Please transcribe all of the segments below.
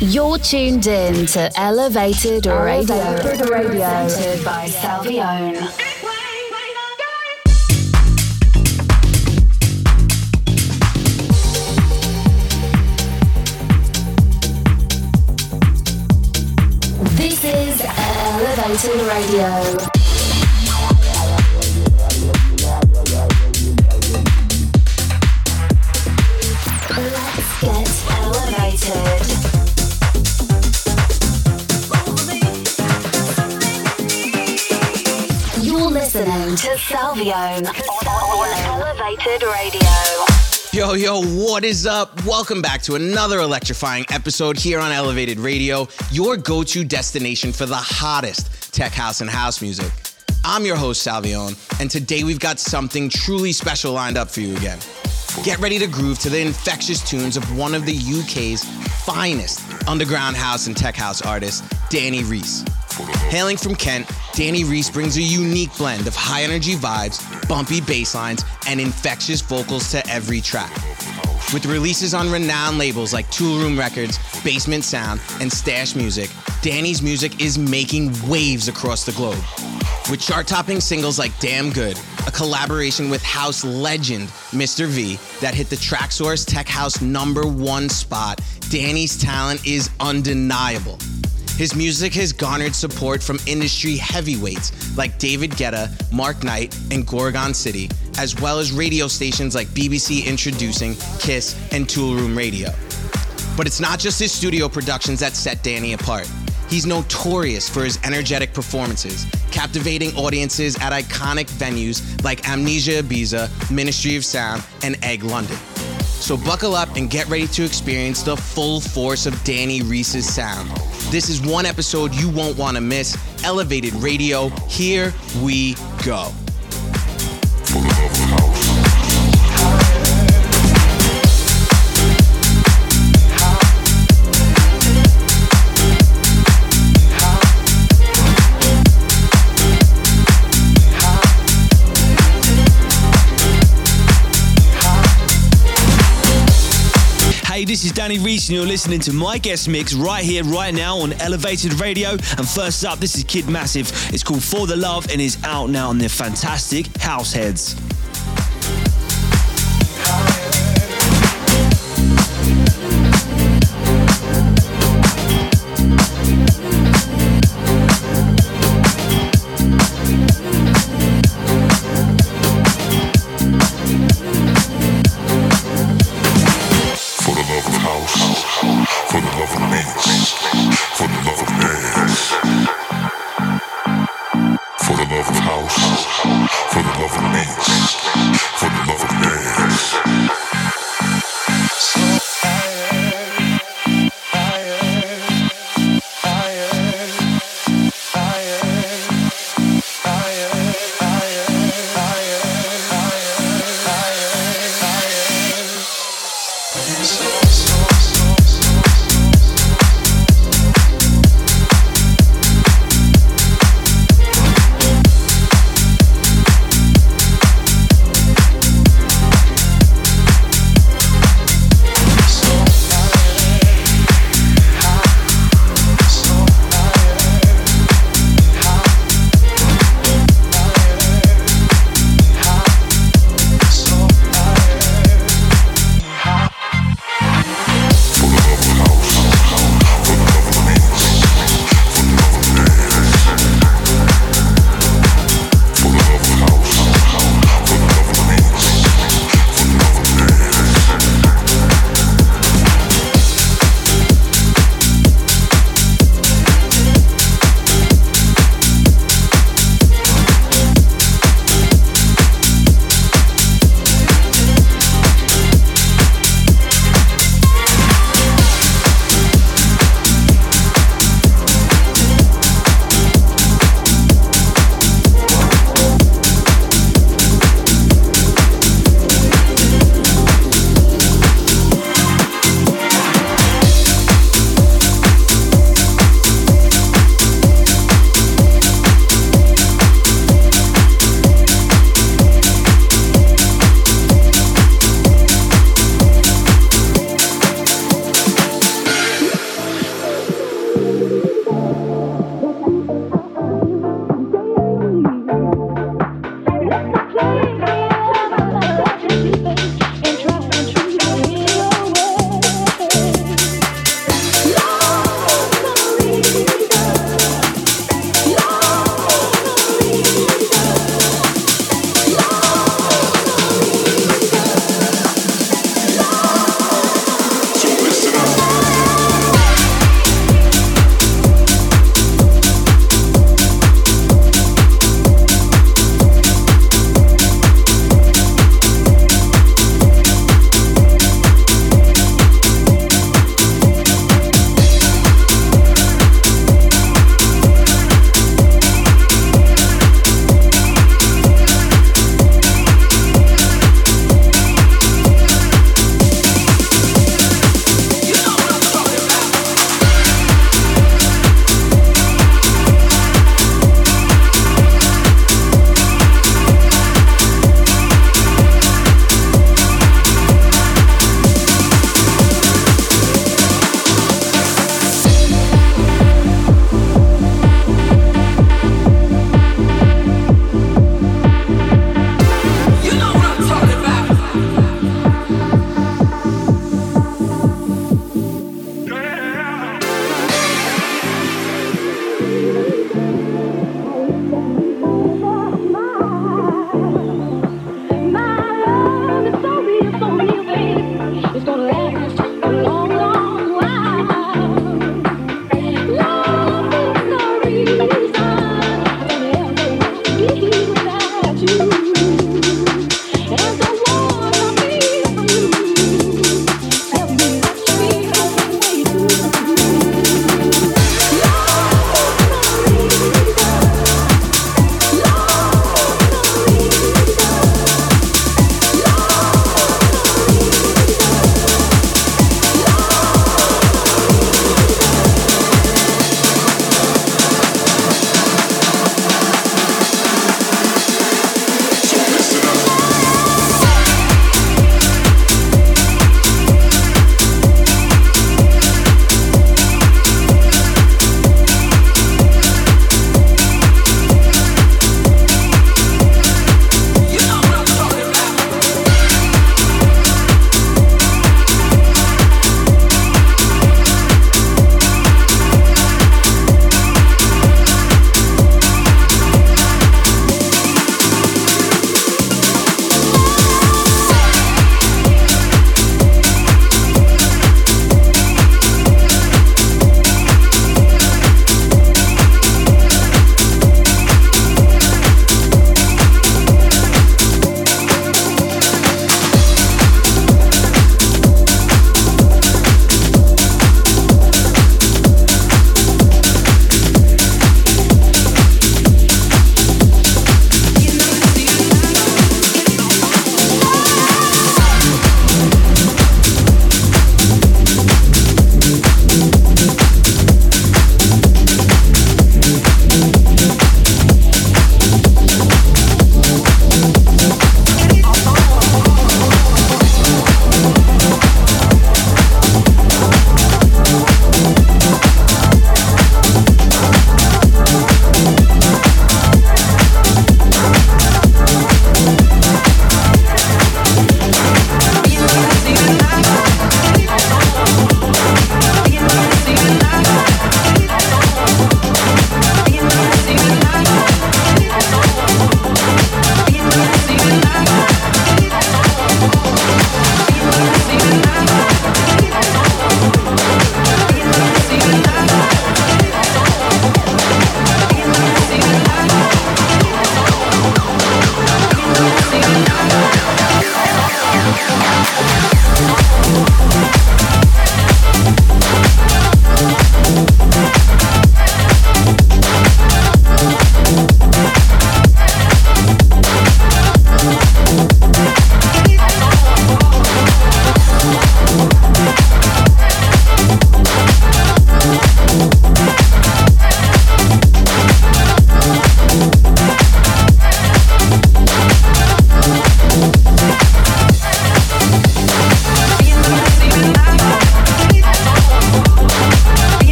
You're tuned in to Elevated Radio, presented by Salvione. This is Elevated Radio. Let's get elevated. You're listening to Salvione on Elevated Radio. Yo, what is up? Welcome back to another electrifying episode here on Elevated Radio, your go-to destination for the hottest tech house and house music. I'm your host, Salvione, and today we've got something truly special lined up for you again. Get ready to groove to the infectious tunes of one of the UK's finest underground house and tech house artists, Danny Reese. Hailing from Kent, Danny Reese brings a unique blend of high-energy vibes, bumpy bass lines, and infectious vocals to every track. With releases on renowned labels like Toolroom Records, Basement Sound, and Stash Music, Danny's music is making waves across the globe. With chart-topping singles like Damn Good, a collaboration with house legend Mr. V that hit the Traxsource Tech House #1 spot, Danny's talent is undeniable. His music has garnered support from industry heavyweights like David Guetta, Mark Knight, and Gorgon City, as well as radio stations like BBC Introducing, Kiss, and Toolroom Radio. But it's not just his studio productions that set Danny apart. He's notorious for his energetic performances, captivating audiences at iconic venues like Amnesia Ibiza, Ministry of Sound, and Egg London. So buckle up and get ready to experience the full force of Danny Reese's sound. This is one episode you won't want to miss. Elevated Radio, here we go. For the love of house. Hey, this is Danny Reese and you're listening to my guest mix right here, right now on Elevated Radio. And first up, this is Kid Massive. It's called For the Love and is out now on their fantastic House Heads.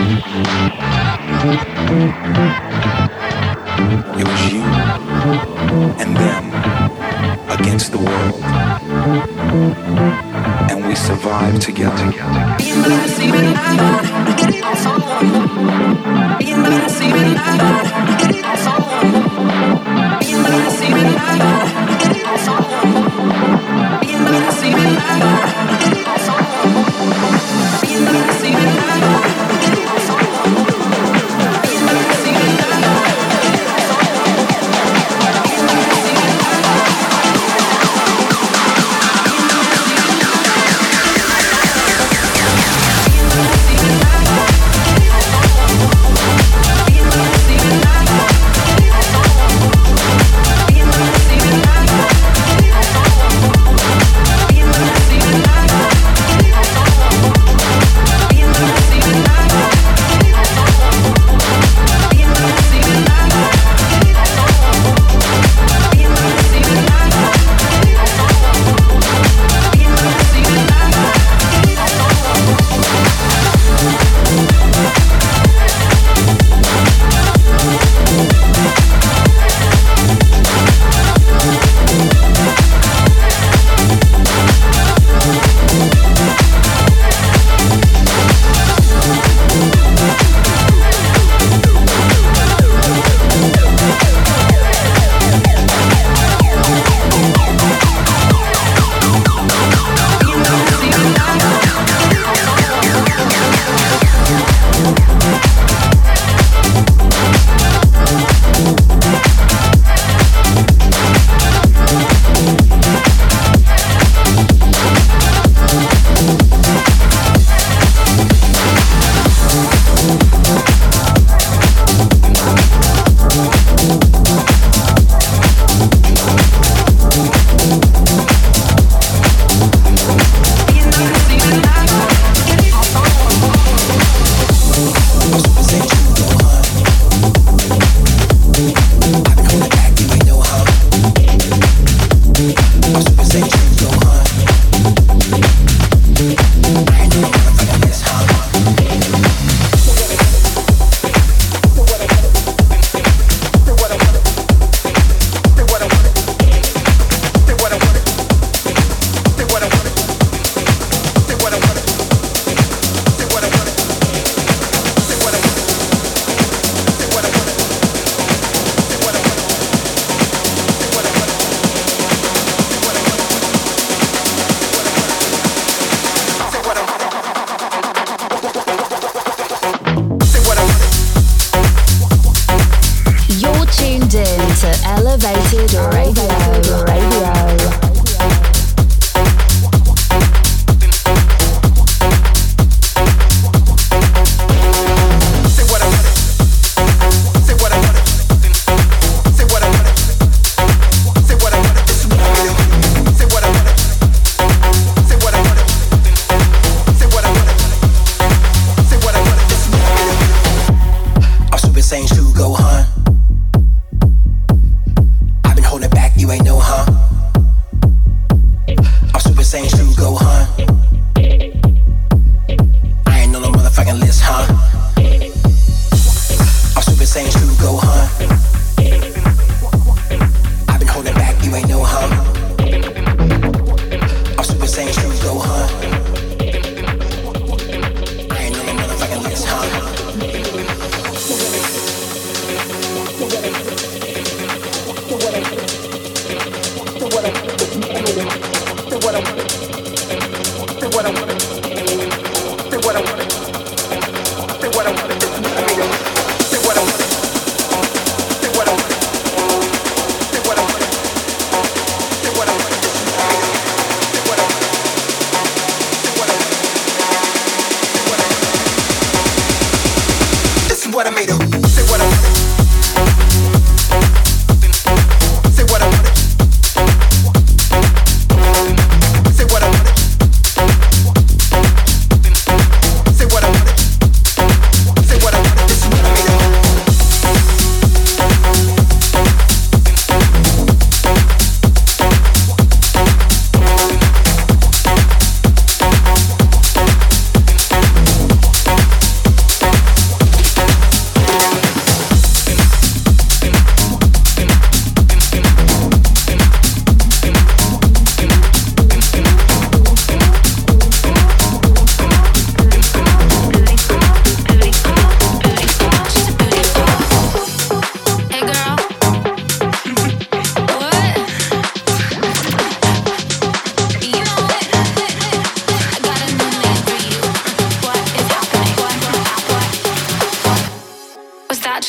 It was you and them against the world. And we survived together.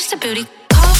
just a booty.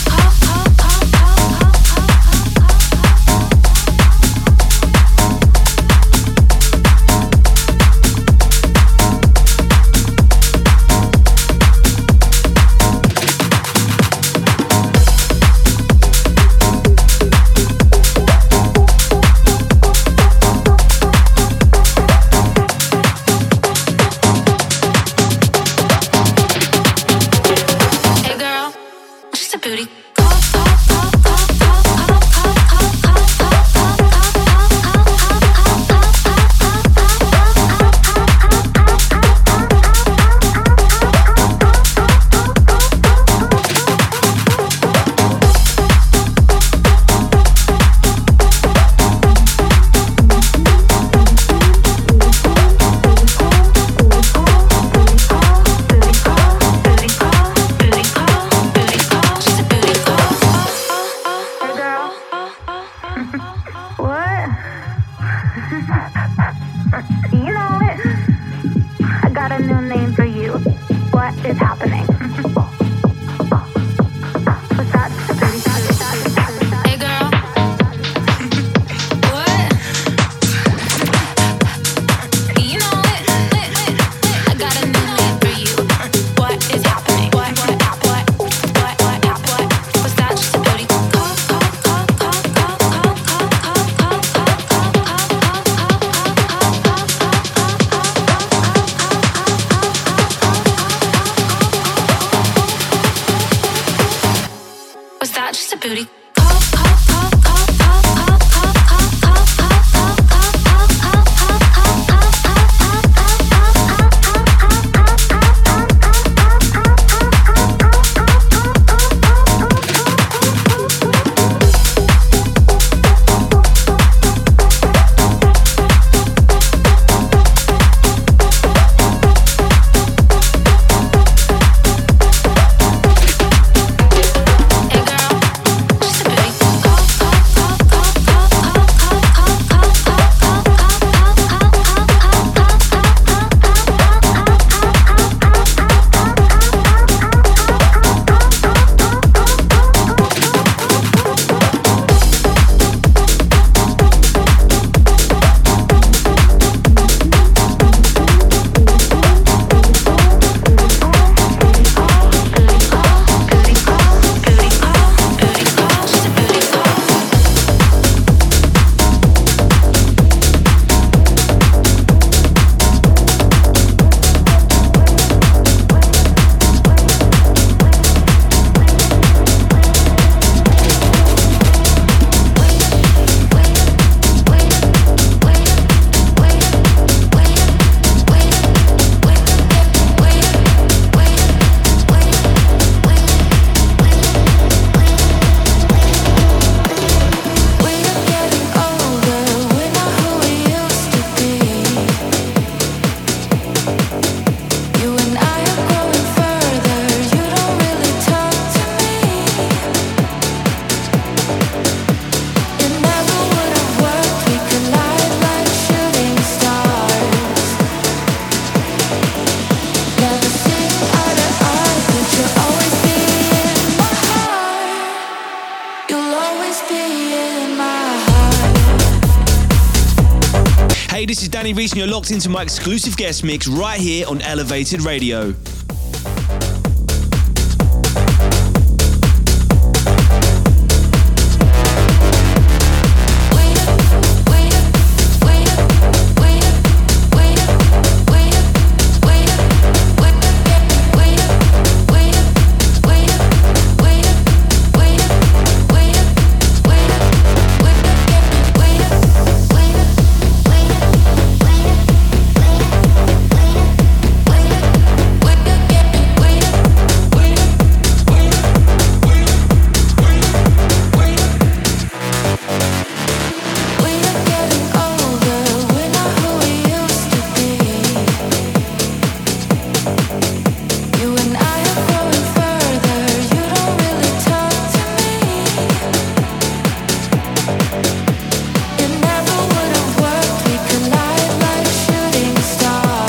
Hey, this is Danny Reese and you're locked into my exclusive guest mix right here on Elevated Radio.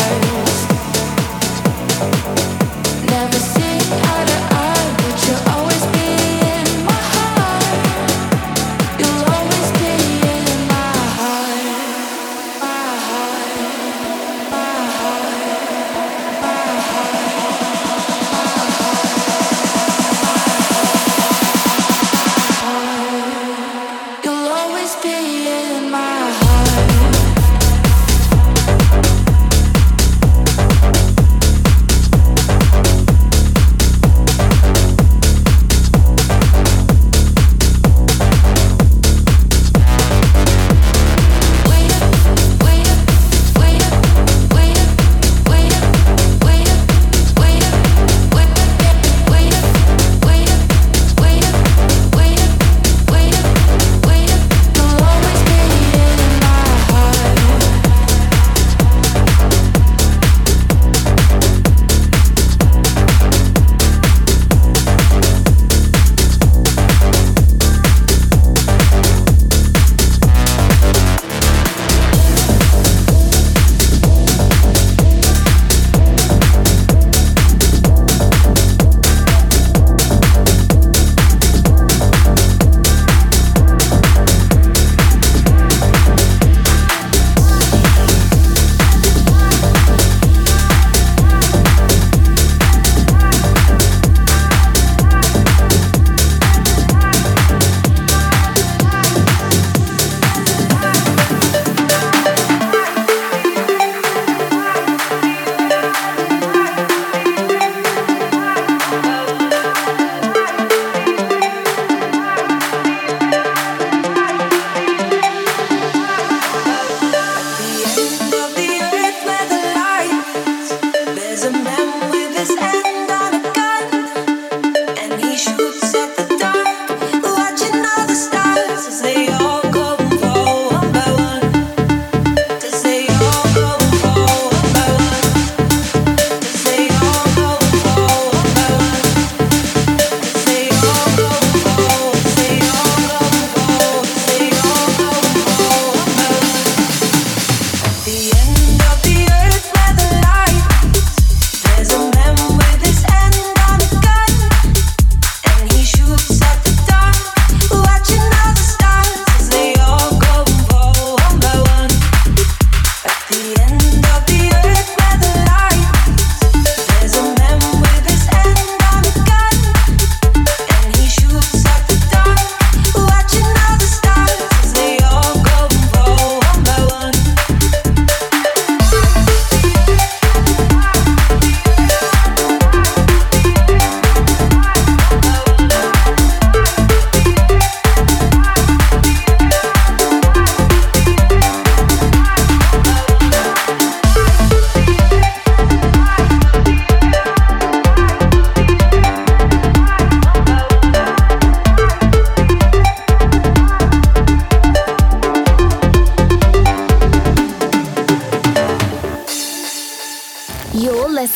Never seen eye to eye, but you're always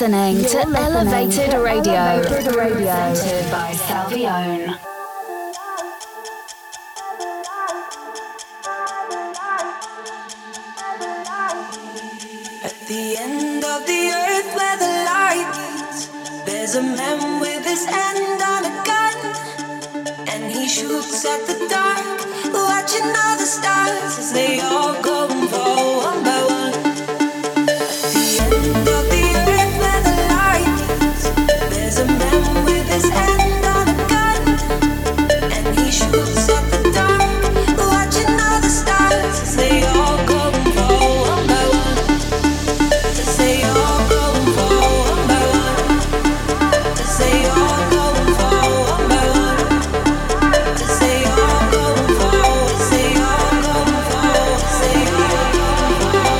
listening to Elevated Radio. Presented by Salvione. At the end of the earth where the light meets, there's a man with his hand on a gun, and he shoots at the dark, watching all the stars as they all go and fall one by one. At the end of the earth where the light meets, there's a man with his hand on a gun, and he shoots at the dark, watching all the stars as they all go and fall one by one. As they all go and fall one by one. As they all go and fall one by one. As they all go and fall. As they all go and fall. As they all go and fall.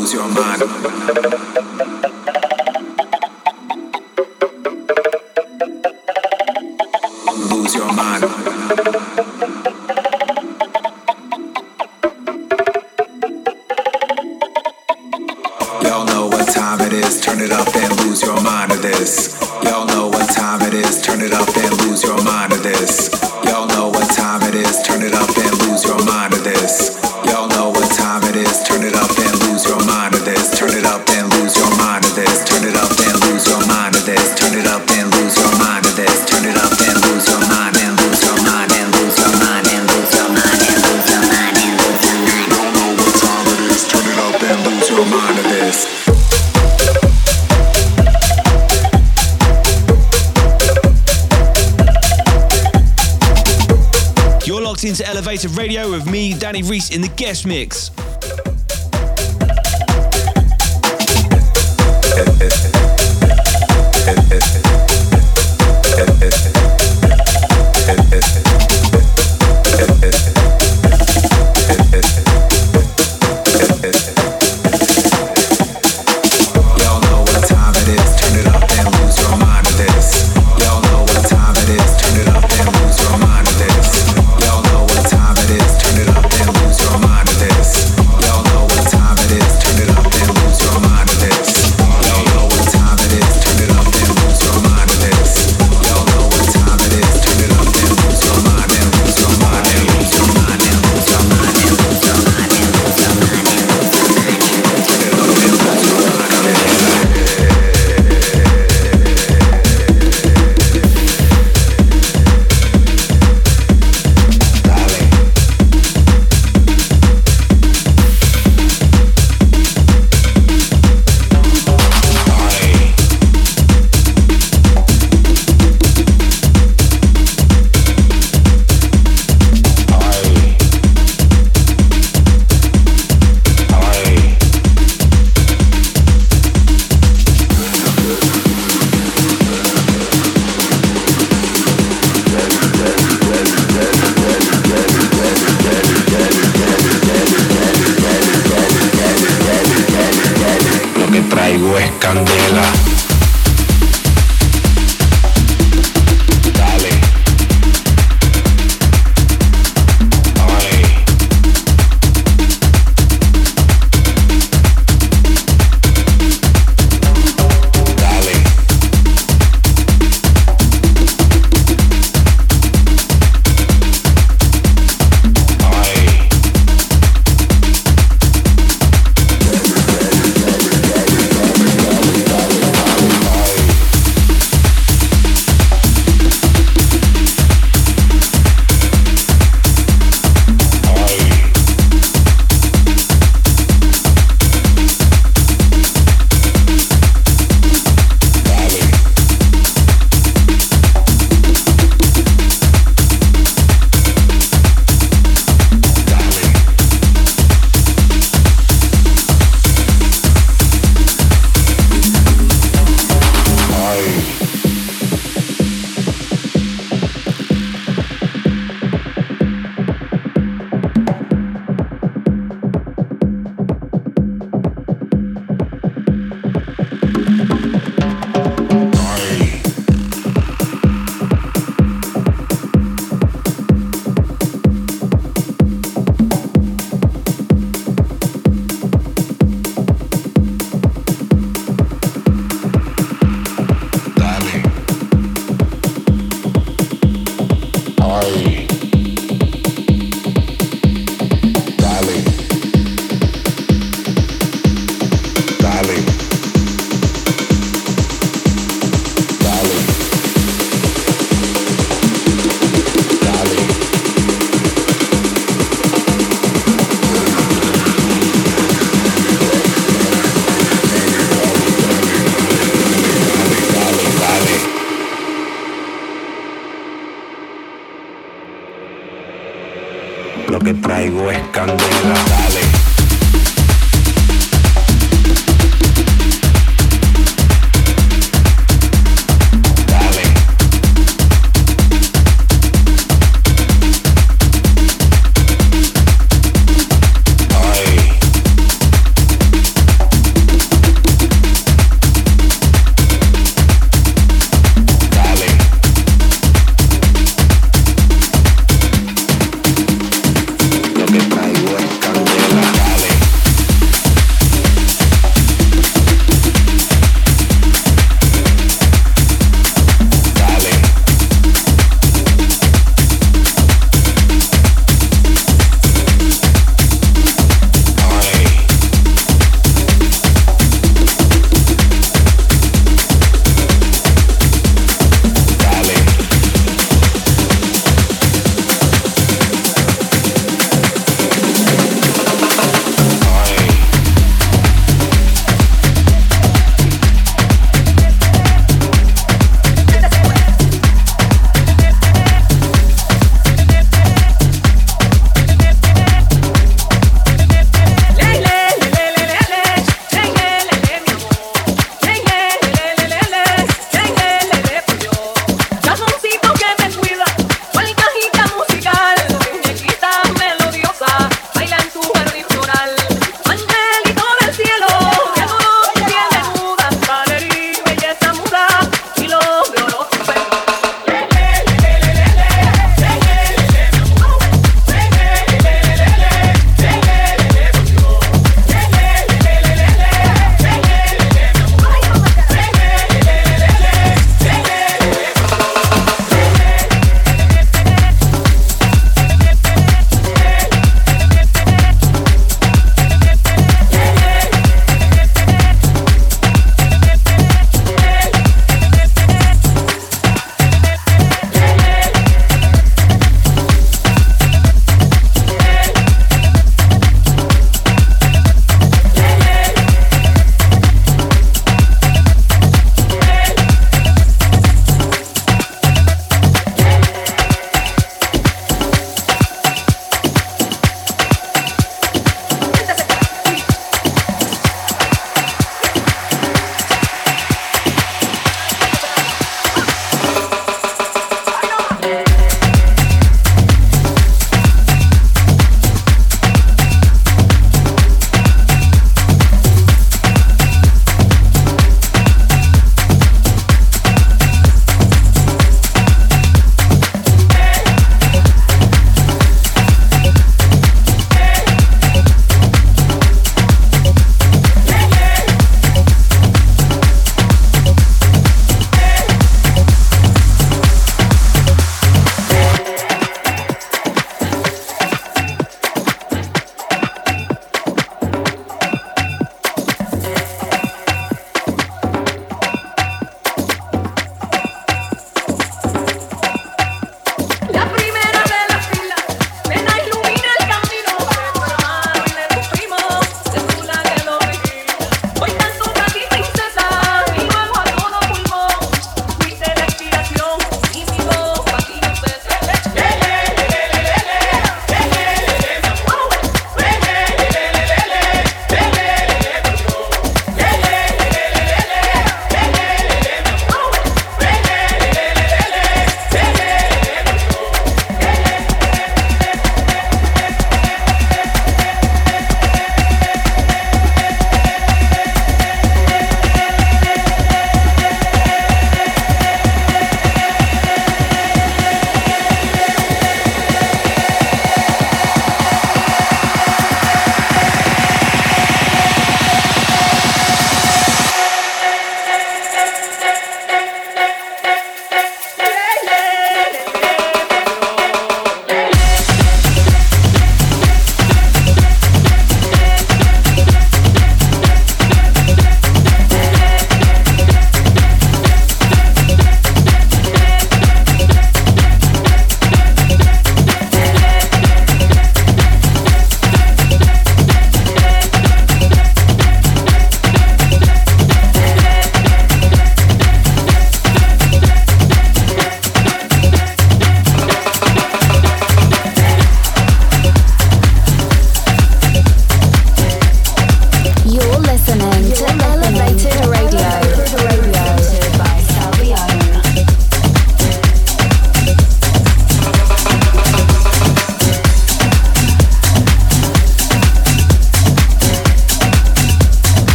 lose your mind. Lose your mind. Y'all know what time it is, turn it up and lose your mind to this. Y'all know what time it is, turn it up and lose your mind to this. Y'all know what time it is, turn it up and lose your mind to this. Y'all know what time it is, turn it up and lose your mind to this. Turn it up and lose your mind to this. Turn it up and lose your mind to this. Turn it up and lose your mind to this. Turn it up and lose your mind and lose your mind and lose your mind and lose your mind and lose your mind and lose your mind. Y'all know what time it is, turn it up and lose your mind to this. You're locked into Elevated Radio with me, Danny Reese, in the guest mix. Lo que traigo es candela, dale.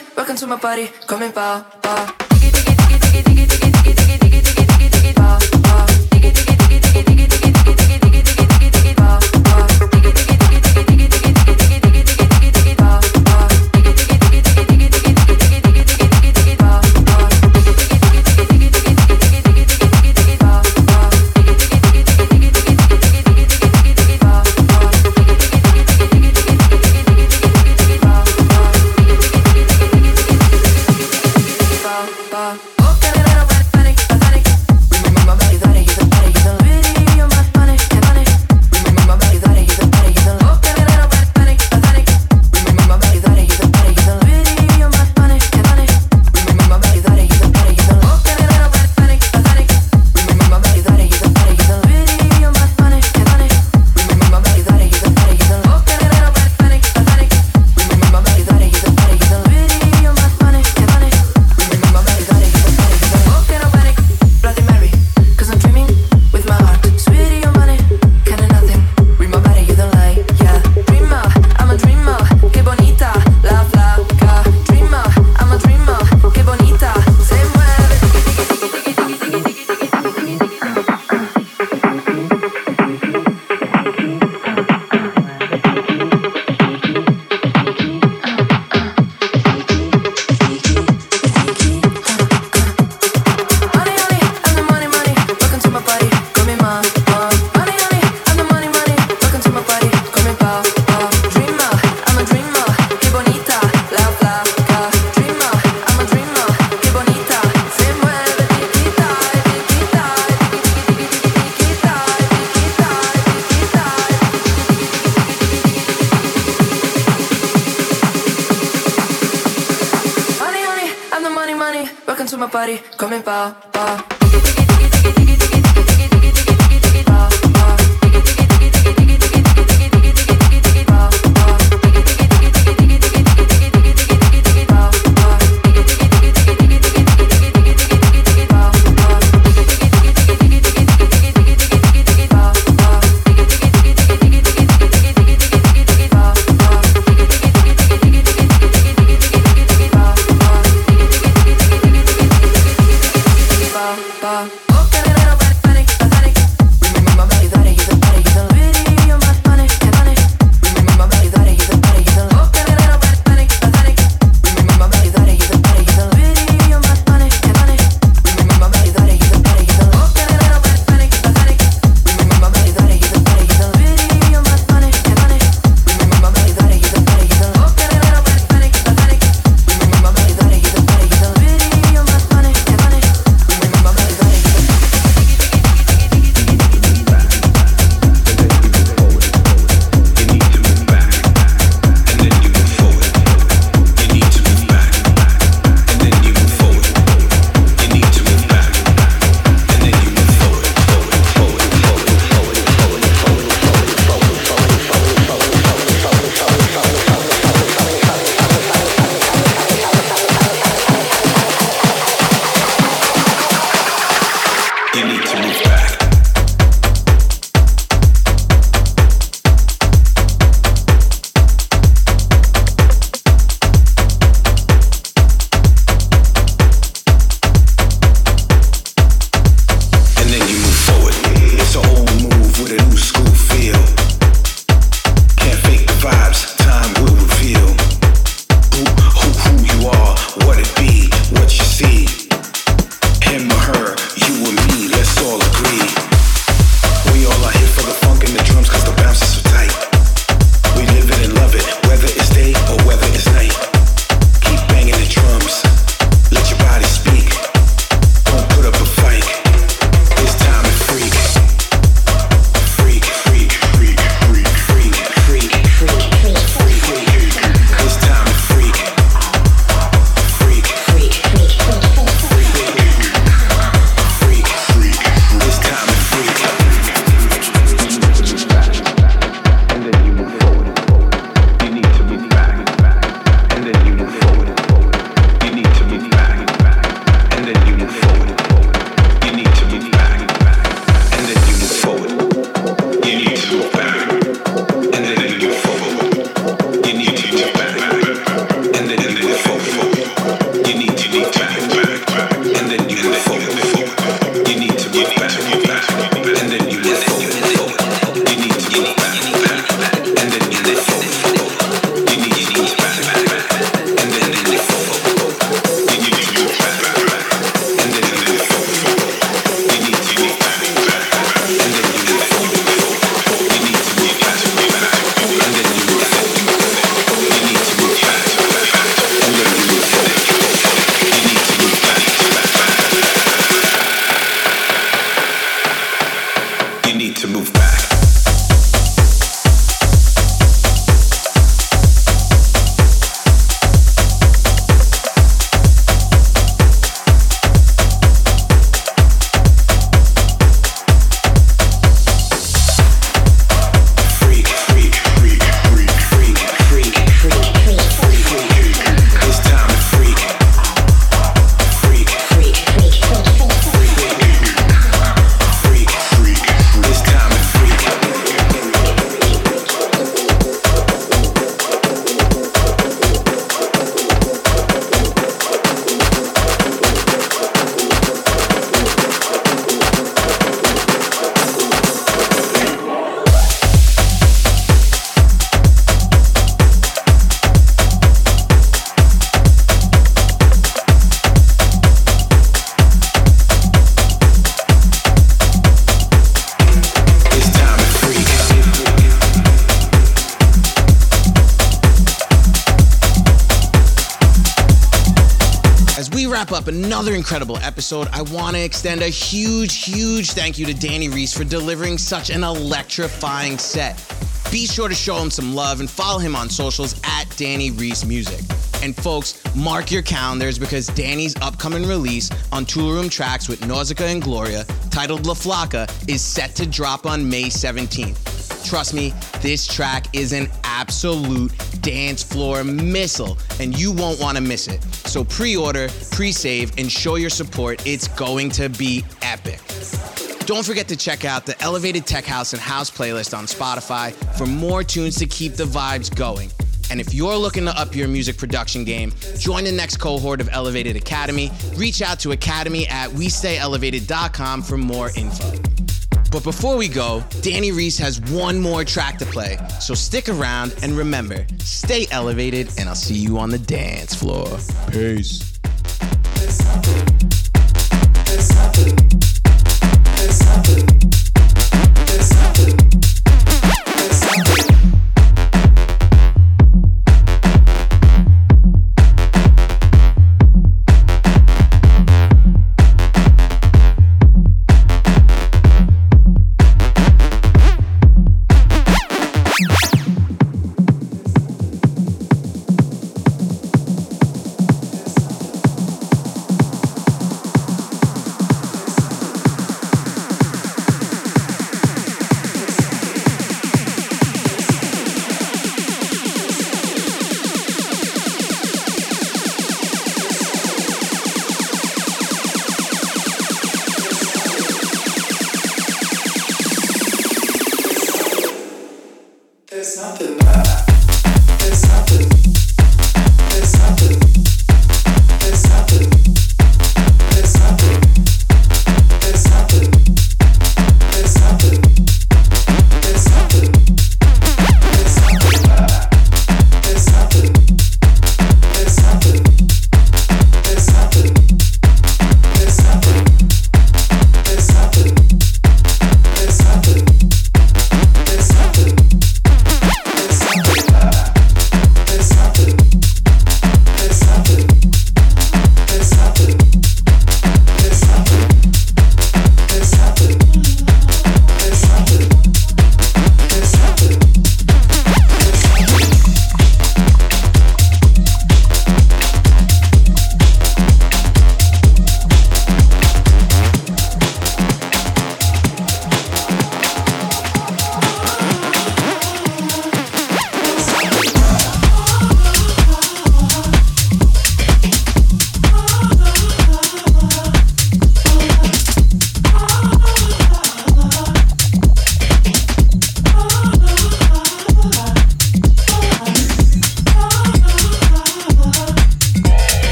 welcome to my party, come and bow, bow. Welcome to my party, come and bow, bow. Ba As we wrap up another incredible episode, I want to extend a huge thank you to Danny Reese for delivering such an electrifying set. Be sure to show him some love and follow him on socials at Danny Reese Music. And folks, mark your calendars because Danny's upcoming release on Tool Room Tracks with Nausicaa and Gloria, titled La Flaca, is set to drop on May 17th. Trust me, this track is an absolute dance floor missile, and you won't want to miss it. So pre-order, pre-save, and show your support. It's going to be epic. Don't forget to check out the Elevated Tech House and House playlist on Spotify for more tunes to keep the vibes going. And if you're looking to up your music production game, join the next cohort of Elevated Academy. Reach out to academy@westayelevated.com for more info. But before we go, Danny Reese has one more track to play. So stick around and remember, stay elevated, and I'll see you on the dance floor. Peace. Let's have it.